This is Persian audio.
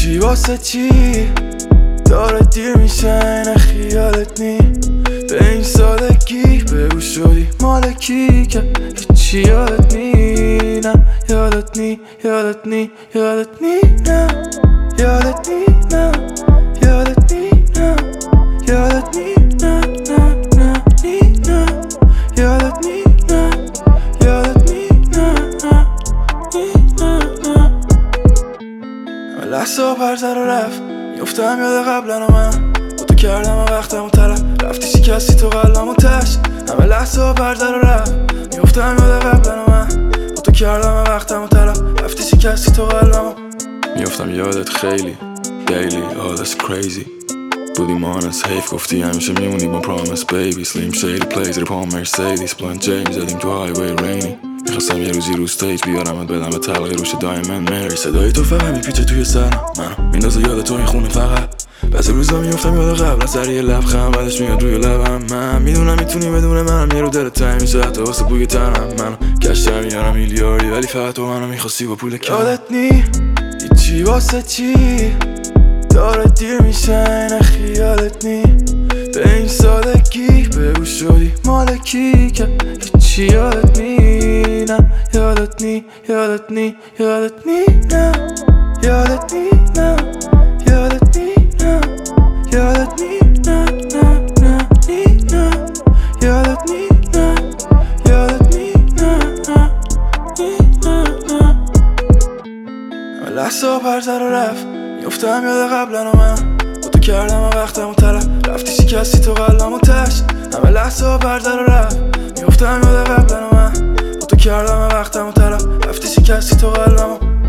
چی واسه چی داره دیر میشه نه خیالت نی به این سادگی بگو شدی مالکی که هیچی یادت نی نه یادت نی یادت نی یادت نی نه یادت نی نه یادت نی نه یادت نی نه نه نه نی نه یادت نی نه یادت نی نه نه نی نه نه لحظه پرزر و رفت میفتم یاد قبلا و من با تو کردم و وقتم و طلب رفتی شکستی تو قلبم و تش همه لحظه پرزر و رفت میفتم یاد قبلا و من با تو کردم و وقتم و طلب رفتی شکستی تو قلبم و میفتم یادت خیلی daily oh that's crazy بودیم honest حیف گفتی همیشه میمونی با promise baby slim shady plays رو پام مرسیدیس بلند جیمز زدیم تو highway rainy میخواستم یه روزی رو استیج بیارمت بدم به طلقه روش دایمند مری صدای تو فقط میپیچه توی سرم منو میندازه یاد تو این خونه فقط بعضی روزا میفتم یاد قبل از سر یه لبخند بعدش میاد روی لبم من میدونم میتونی بدون منم یه رو دلت تنگ میشه حتی واسه بوی تنم منو گشتم میارم میلیاردی ولی فقط تو منو میخواستی با پول کم یادت نی هیچی واسه چی داره دیر میشه نه خیالت نی به این سادگی بگو شدی مالکی که هیچی یادت نی نه یادت نی یادت نی یادت نی نه یادت نی نه یادت نی نه یادت نی نه نه نه نی نه یادت نی نه یادت نی نه نه نی نه نه لحظه پرزر و رفت میفتم یاد قبلا و من با تو کردم و وقتم و طلب رفتی شکستی تو قلبم و تش همه لحظه پرزر و رفت میفتم یاد قبلا و من با تو کردم و وقتم و طلب رفتی شکستی تو قلبم و